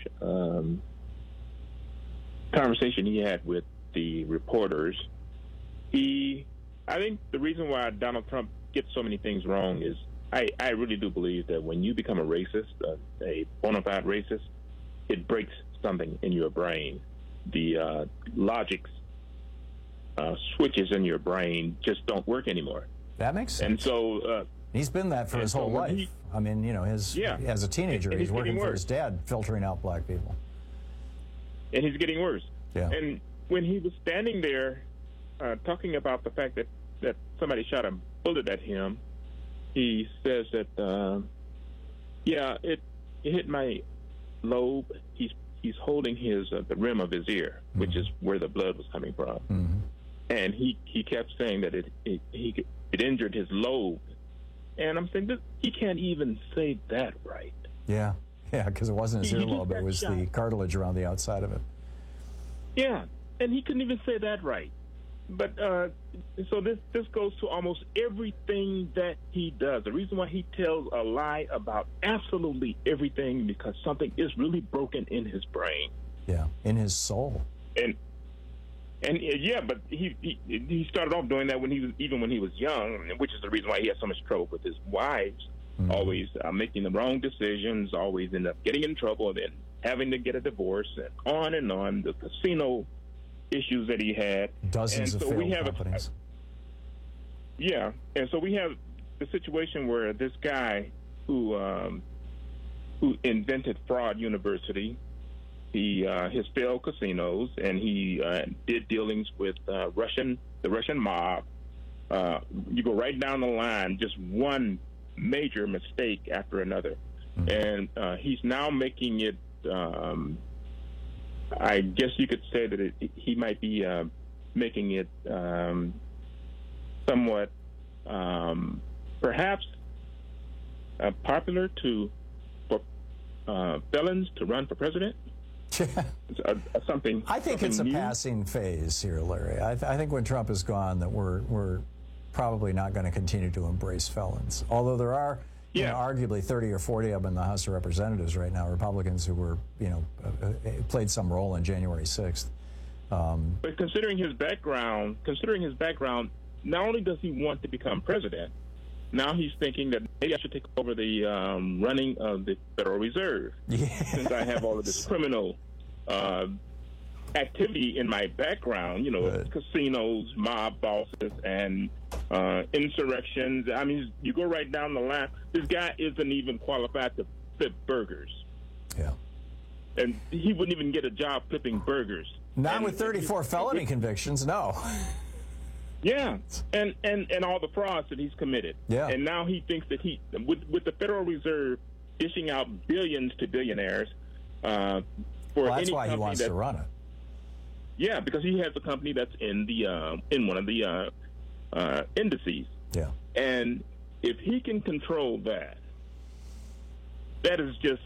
conversation he had with the reporters, I think the reason why Donald Trump gets so many things wrong is I really do believe that when you become a racist, a bona fide racist, it breaks something in your brain. The logic switches in your brain just don't work anymore. That makes sense. And so he's been that for his whole life. I mean, you know, as a teenager, he's working for his dad, filtering out black people. And he's getting worse. Yeah. And when he was standing there talking about the fact that somebody shot a bullet at him, he says that, it hit my lobe. He's holding his the rim of his ear, which is where the blood was coming from. And he kept saying that it injured his lobe. And I'm saying, he can't even say that right. Yeah, because it wasn't his earlobe, it was the cartilage around the outside of it. Yeah, and he couldn't even say that right. But so this goes to almost everything that he does. The reason why he tells a lie about absolutely everything, because something is really broken in his brain. Yeah, in his soul. And but he started off doing that when he was young, which is the reason why he had so much trouble with his wives. Always making the wrong decisions, always end up getting in trouble, and then having to get a divorce, and on. The casino issues that he had. Dozens of failed companies. And so we have the situation where this guy who invented Fraud University, his failed casinos, and he did dealings with the Russian mob. You go right down the line, just one major mistake after another, and he's now making it. I guess you could say that he might be making it somewhat perhaps popular for felons to run for president. Something. I think it's a passing phase here, Larry. I think when Trump is gone, that we're probably not going to continue to embrace felons. Although there are, you know, arguably 30 or 40 of them in the House of Representatives right now, Republicans who were, played some role in January 6th. But considering his background, not only does he want to become president, now he's thinking that maybe I should take over the running of the Federal Reserve, since I have all of this criminal activity in my background, casinos, mob bosses, and insurrections. I mean, you go right down the line. This guy isn't even qualified to flip burgers. Yeah. And he wouldn't even get a job flipping burgers. Not with 34 felony convictions, no. Yeah, and all the frauds that he's committed. Yeah. And now he thinks that with the Federal Reserve dishing out billions to billionaires for that's why he wants to run it. Yeah, because he has a company that's in one of the indices. Yeah. And if he can control that, that is just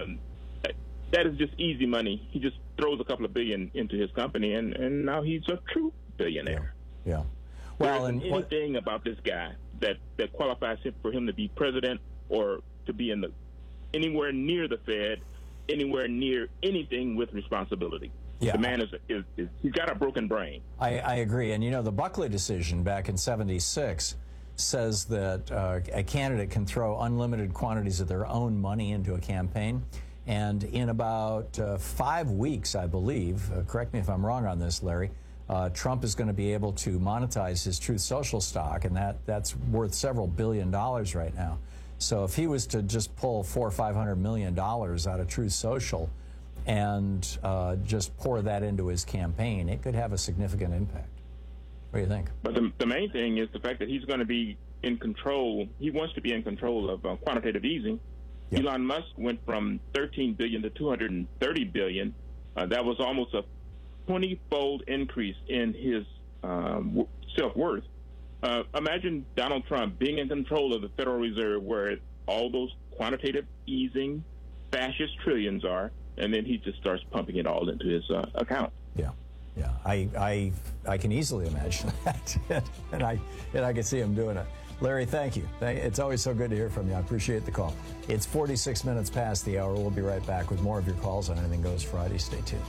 easy money. He just throws a couple of billion into his company, and now he's a true billionaire. Yeah. Well, there isn't anything about this guy that qualifies him for him to be president or to be anywhere near the Fed, anywhere near anything with responsibility. Yeah. The man he's got a broken brain. I agree. And, the Buckley decision back in '76 says that a candidate can throw unlimited quantities of their own money into a campaign. And in about 5 weeks, I believe, correct me if I'm wrong on this, Larry, Trump is going to be able to monetize his Truth Social stock, and that's worth several $1 billion right now. So if he was to just pull $400 or $500 million out of Truth Social and just pour that into his campaign, it could have a significant impact. What do you think? But the main thing is the fact that he's going to be in control. He wants to be in control of quantitative easing. Yep. Elon Musk went from $13 billion to $230 billion. That was almost a 20-fold increase in his self-worth. Imagine Donald Trump being in control of the Federal Reserve, where all those quantitative easing fascist trillions are, and then he just starts pumping it all into his account. Yeah. I can easily imagine that, and I can see him doing it. Larry, thank you. It's always so good to hear from you. I appreciate the call. It's 46 minutes past the hour. We'll be right back with more of your calls on Anything Goes Friday. Stay tuned.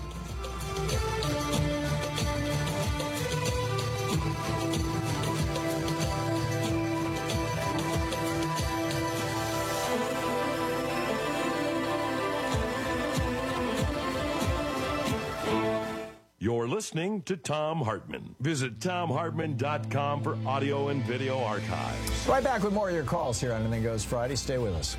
You're listening to Thom Hartmann. Visit ThomHartmann.com for audio and video archives. Right back with more of your calls here on Anything Goes Friday. Stay with us.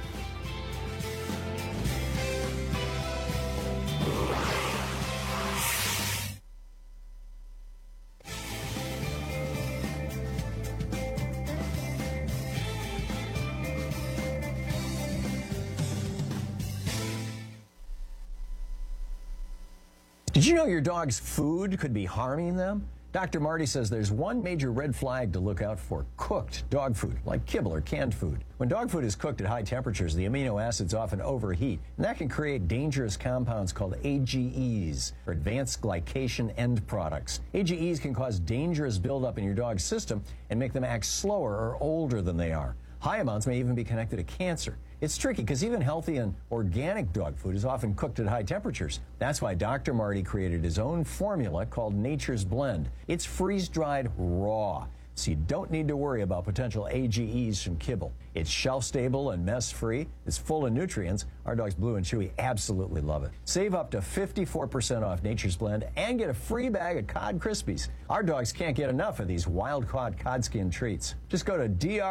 Did you know your dog's food could be harming them? Dr. Marty says there's one major red flag to look out for: cooked dog food, like kibble or canned food. When dog food is cooked at high temperatures, the amino acids often overheat, and that can create dangerous compounds called AGEs, or advanced glycation end products. AGEs can cause dangerous buildup in your dog's system and make them act slower or older than they are. High amounts may even be connected to cancer. It's tricky because even healthy and organic dog food is often cooked at high temperatures. That's why Dr. Marty created his own formula called Nature's Blend. It's freeze-dried raw, so you don't need to worry about potential AGEs from kibble. It's shelf-stable and mess-free. It's full of nutrients. Our dogs Blue and Chewy absolutely love it. Save up to 54% off Nature's Blend and get a free bag of Cod Krispies. Our dogs can't get enough of these wild-caught cod skin treats. Just go to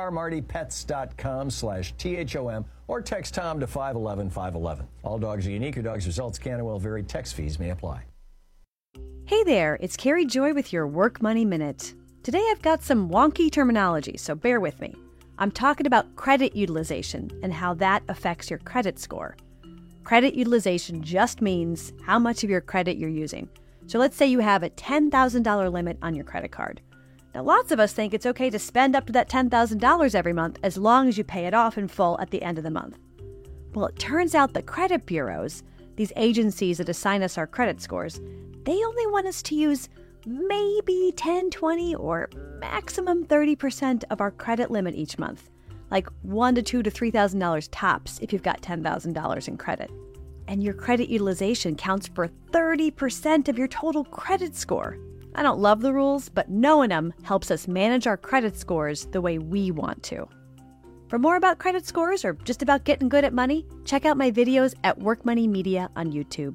drmartypets.com/THOM or text Tom to 511-511. All dogs are unique. Your dog's results can and will vary. Text fees may apply. Hey there, it's Carrie Joy with your Work Money Minute. Today I've got some wonky terminology, so bear with me. I'm talking about credit utilization and how that affects your credit score. Credit utilization just means how much of your credit you're using. So let's say you have a $10,000 limit on your credit card. Now, lots of us think it's okay to spend up to that $10,000 every month as long as you pay it off in full at the end of the month. Well, it turns out the credit bureaus, these agencies that assign us our credit scores, they only want us to use maybe 10, 20, or maximum 30% of our credit limit each month, like $1,000 to $2,000 to $3,000 tops if you've got $10,000 in credit. And your credit utilization counts for 30% of your total credit score. I don't love the rules, but knowing them helps us manage our credit scores the way we want to. For more about credit scores or just about getting good at money, check out my videos at Work Money Media on YouTube.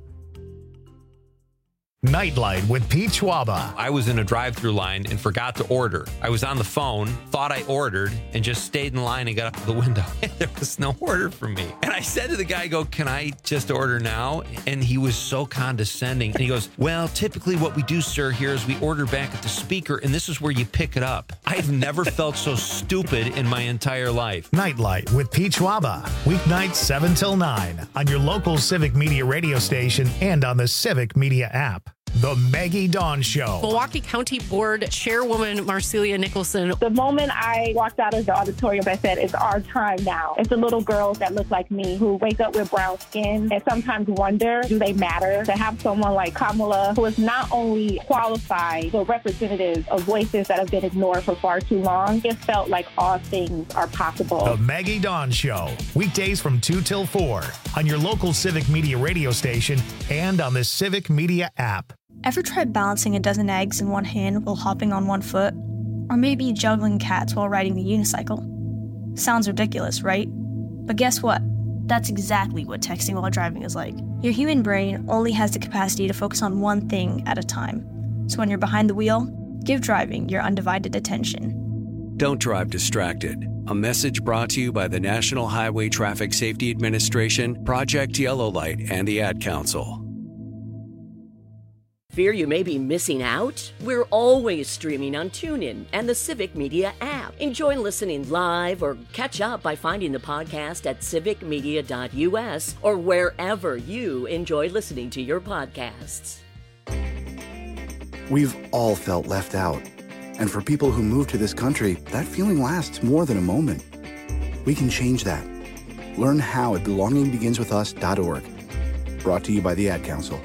Nightlight with Pete Schwaba. I was in a drive-thru line and forgot to order. I was on the phone, thought I ordered, and just stayed in line and got up to the window. There was no order for me. And I said to the guy, can I just order now? And he was so condescending. And he goes, well, typically what we do, sir, here is we order back at the speaker, and this is where you pick it up. I've never felt so stupid in my entire life. Nightlight with Pete Schwaba. Weeknights 7 till 9 on your local Civic Media radio station and on the Civic Media app. The Maggie Dawn Show. Milwaukee County Board Chairwoman Marcelia Nicholson. The moment I walked out of the auditorium, I said, it's our time now. It's the little girls that look like me who wake up with brown skin and sometimes wonder, do they matter? To have someone like Kamala, who is not only qualified, but representative of voices that have been ignored for far too long, it felt like all things are possible. The Maggie Dawn Show. Weekdays from 2 till 4 on your local Civic Media radio station and on the Civic Media app. Ever tried balancing a dozen eggs in one hand while hopping on one foot? Or maybe juggling cats while riding the unicycle? Sounds ridiculous, right? But guess what? That's exactly what texting while driving is like. Your human brain only has the capacity to focus on one thing at a time. So when you're behind the wheel, give driving your undivided attention. Don't drive distracted. A message brought to you by the National Highway Traffic Safety Administration, Project Yellow Light, and the Ad Council. Fear you may be missing out? We're always streaming on TuneIn and the Civic Media app. Enjoy listening live or catch up by finding the podcast at civicmedia.us or wherever you enjoy listening to your podcasts. We've all felt left out. And for people who move to this country, that feeling lasts more than a moment. We can change that. Learn how at belongingbeginswithus.org. Brought to you by the Ad Council.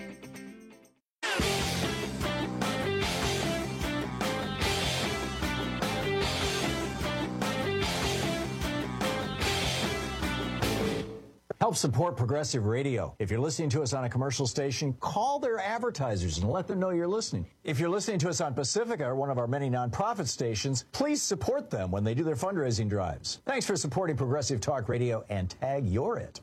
Help support Progressive Radio. If you're listening to us on a commercial station, call their advertisers and let them know you're listening. If you're listening to us on Pacifica, one of our many nonprofit stations, please support them when they do their fundraising drives. Thanks for supporting Progressive Talk Radio and tag You're It.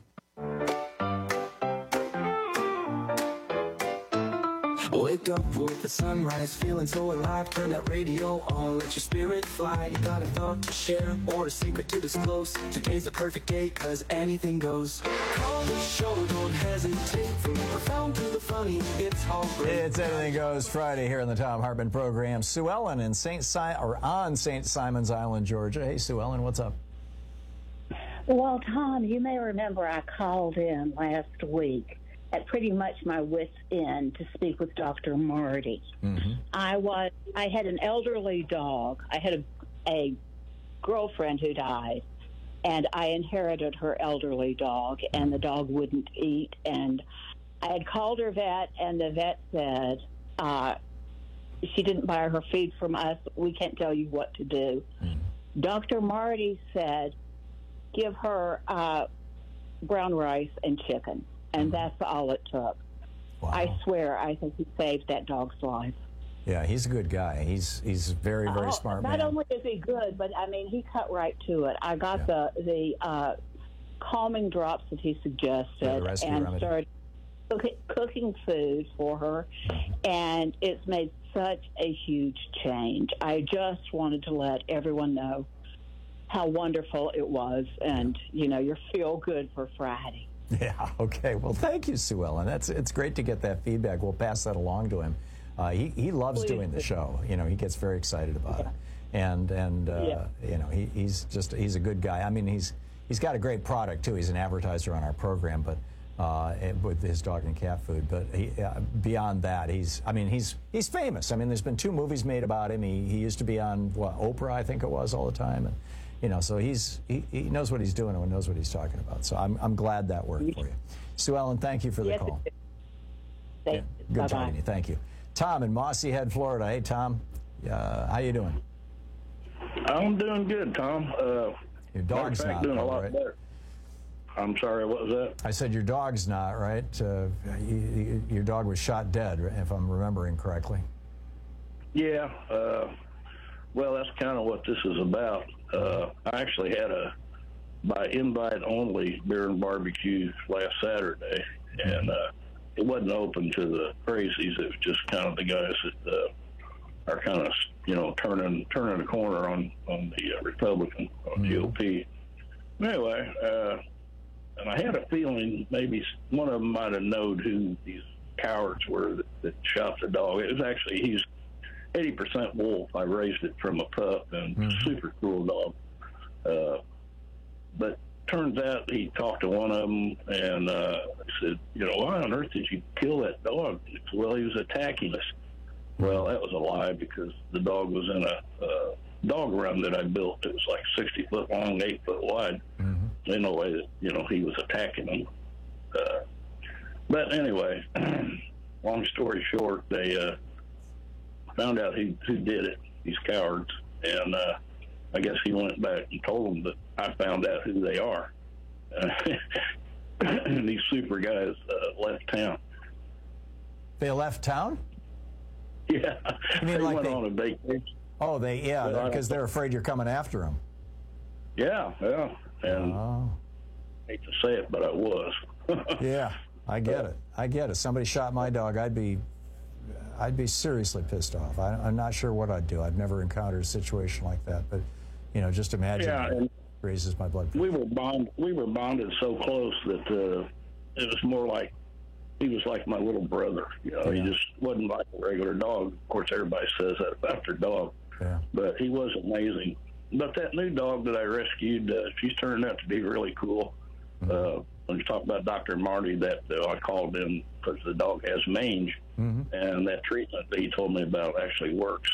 Wake up with the sunrise, feeling so alive. Turn that radio on, let your spirit fly. You got a thought to share or a secret to disclose. Today's the perfect day, cause anything goes. Call the show, don't hesitate. From the profound to the funny, it's all great. It's Anything Goes Friday here on the Thom Hartmann program. Sue Ellen in on St. Simons Island, Georgia. Hey, Sue Ellen, what's up? Well, Tom, you may remember I called in last week at pretty much my wit's end to speak with Dr. Marty. Mm-hmm. I had an elderly dog. I had a girlfriend who died, and I inherited her elderly dog, and the dog wouldn't eat. And I had called her vet, and the vet said she didn't buy her feed from us. We can't tell you what to do. Mm-hmm. Dr. Marty said, give her brown rice and chicken. And that's all it took. Wow. I swear, I think he saved that dog's life. Yeah, he's a good guy. He's very, very smart man. Not only is he good, but I mean, he cut right to it. I got the calming drops that he suggested and started cooking food for her, and it's made such a huge change. I just wanted to let everyone know how wonderful it was, and your feel good for Friday. Yeah, okay. Well, thank you, Sue Ellen. It's great to get that feedback. We'll pass that along to him. He loves doing the show. He gets very excited about it. And he's a good guy. I mean, he's got a great product too. He's an advertiser on our program, but with his dog and cat food. But beyond that, he's famous. I mean, there's been 2 movies made about him. He used to be on Oprah, I think it was, all the time, and so he knows what he's doing and knows what he's talking about. So I'm glad that worked for you. Sue Ellen, thank you for the call. Good talking to you. Thank you. Tom in Mossy Head, Florida. Hey, Tom, how you doing? I'm doing good, Tom. Your dog's not doing a lot right? better. I'm sorry, what was that? I said your dog's not, right? Your dog was shot dead, if I'm remembering correctly. Yeah. Well, that's kind of what this is about. I actually had by invite only beer and barbecue last Saturday, and it wasn't open to the crazies. It was just kind of the guys that are kind of turning the corner on the Republican GOP. Anyway, and I had a feeling maybe one of them might have known who these cowards were that shot the dog. It was actually, he's 80% wolf. I raised it from a pup, and super cool dog. But turns out he talked to one of them and said, why on earth did you kill that dog? Well, he was attacking us. Well, that was a lie, because the dog was in a dog run that I built. It was like 60 foot long, 8 foot wide. There's no way that, he was attacking them. But anyway, long story short, they found out who did it, these cowards. And I guess he went back and told them that I found out who they are. And these super guys left town. They left town? Yeah. You mean they like went on a vacation. Oh, because they're afraid you're coming after them. Yeah. And I hate to say it, but I was. Yeah, I get it. Somebody shot my dog, I'd be seriously pissed off. I'm not sure what I'd do. I've never encountered a situation like that, but just imagine it raises my blood pressure. We were bonded so close that it was more like he was like my little brother. He just wasn't like a regular dog. Of course, everybody says that about their dog. Yeah. But he was amazing. But that new dog that I rescued, she's turned out to be really cool. When you talk about Dr. Marty, that I called in because the dog has mange, and that treatment that he told me about actually works.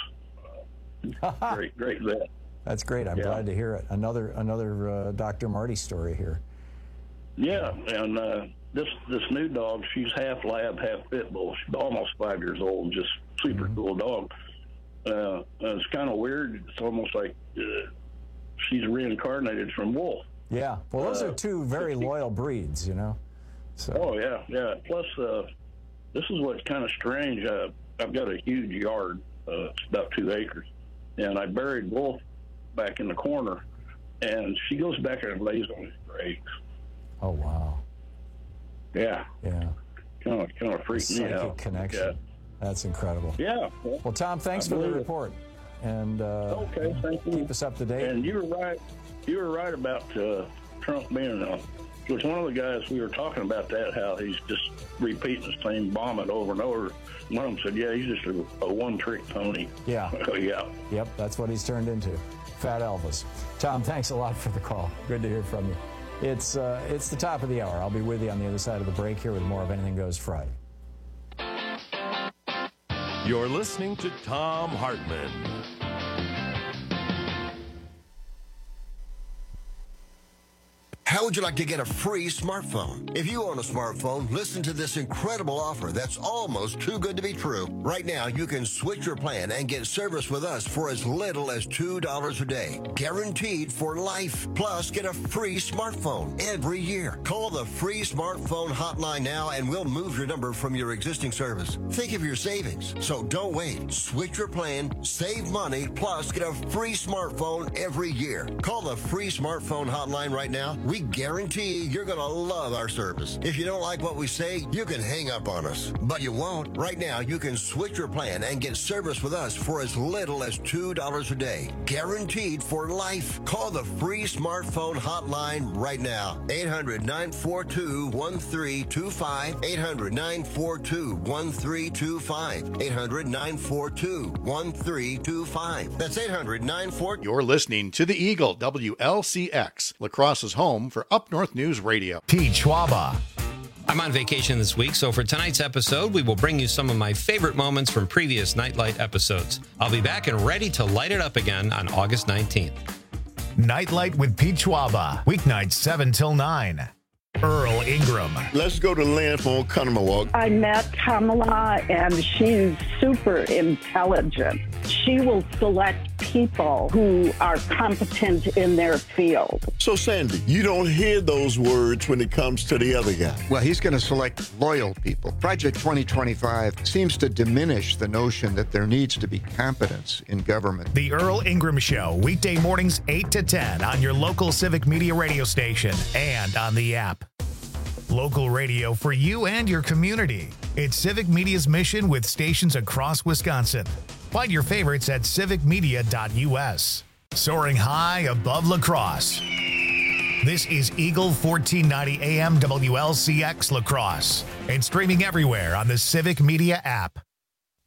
Great vet. That's great. I'm glad to hear it. Another Dr. Marty story here. Yeah, and this new dog, she's half lab, half pit bull. She's almost 5 years old, just super cool dog. It's kind of weird. It's almost like she's reincarnated from wolf. Yeah. Well, those are 2 very loyal breeds, So. Oh, yeah. Plus, this is what's kind of strange. I've got a huge yard. It's about 2 acres. And I buried Wolf back in the corner, and she goes back there and lays on his grave. Oh, wow. Yeah. Yeah. Kind of freaked me out. Psychic connection. Yeah. That's incredible. Yeah. Well, Tom, thanks for the report. And okay, thank you. Keep us up to date. And you were right. You were right about Trump being on. It was one of the guys we were talking about that, how he's just repeating the same vomit over and over. One of them said, "Yeah, he's just a one-trick pony." Yeah. Yeah. Yep, that's what he's turned into. Fat Elvis. Tom, thanks a lot for the call. Good to hear from you. It's the top of the hour. I'll be with you on the other side of the break here with more of Anything Goes Friday. You're listening to Thom Hartmann. How would you like to get a free smartphone? If you own a smartphone, listen to this incredible offer that's almost too good to be true. Right now, you can switch your plan and get service with us for as little as $2 a day. Guaranteed for life. Plus, get a free smartphone every year. Call the free smartphone hotline now and we'll move your number from your existing service. Think of your savings. So don't wait. Switch your plan, save money, plus get a free smartphone every year. Call the free smartphone hotline right now. We guarantee you're going to love our service. If you don't like what we say, you can hang up on us. But you won't. Right now, you can switch your plan and get service with us for as little as $2 a day. Guaranteed for life. Call the free smartphone hotline right now. 800-942-1325. 800-942-1325. 800-942-1325. That's 800-942. You're listening to the Eagle, WLCX, La Crosse's home for Up North News Radio. Pete Schwaba. I'm on vacation this week, so for tonight's episode, we will bring you some of my favorite moments from previous Nightlight episodes. I'll be back and ready to light it up again on August 19th. Nightlight with Pete Schwaba, weeknights 7 till 9. Earl Ingram. Let's go to Lynn from Oconomowoc. I met Kamala, and she's super intelligent. She will select people who are competent in their field. So, Sandy, you don't hear those words when it comes to the other guy. Well, he's going to select loyal people. Project 2025 seems to diminish the notion that there needs to be competence in government. The Earl Ingram Show, weekday mornings 8 to 10 on your local Civic Media radio station and on the app. Local radio for you and your community. It's Civic Media's mission with stations across Wisconsin. Find your favorites at civicmedia.us. Soaring high above La Crosse. This is Eagle 1490 AM WLCX La Crosse and streaming everywhere on the Civic Media app.